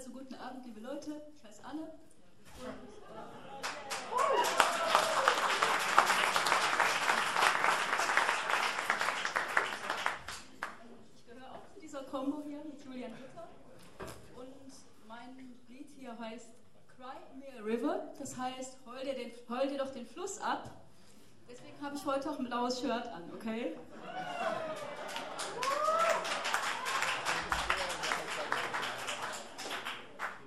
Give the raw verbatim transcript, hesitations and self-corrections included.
Also guten Abend, liebe Leute. Ich heiße Anne. Und, äh, ich gehöre auch zu dieser Combo hier mit Julian Ritter. Und mein Lied hier heißt Cry Me a River. Das heißt, heul dir, den, heul dir doch den Fluss ab. Deswegen habe ich heute auch ein blaues Shirt an, okay?